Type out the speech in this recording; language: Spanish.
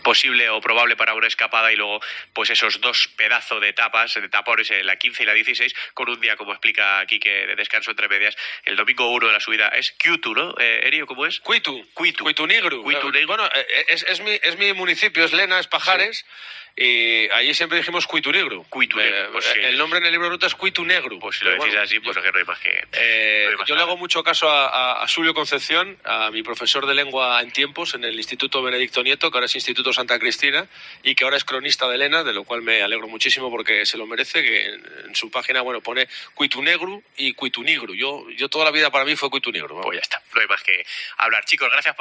posible o probable para una escapada y luego pues esos dos pedazos de tapones, la 15 y la 16, con un día, como explica Quique, de descanso entre medias. El domingo 1 de la subida es Cuitu, ¿no? Erio, ¿cómo es? Cuitu Negro. Cuitu Negro. Bueno, es mi municipio, es Lena, es Pajares. Sí. Y allí siempre dijimos Cuitu Negro. Cuitu Negro. Pues sí. El nombre en el libro de ruta es Cuitu Negro. Pues si lo decís así, pues que no hay más que... yo le hago mucho caso a Julio Concepción, a mi profesor de lengua en tiempos en el Instituto Benedicto Nieto, que ahora es Instituto Santa Cristina, y que ahora es cronista de Lena, de lo cual me alegro muchísimo porque se lo merece, que en su página, bueno, pone Cuitu Negro y Cuitu Negro. Yo toda la vida para mí fue Cuitu Negro. Pues ya está, no hay más que hablar. Chicos, gracias por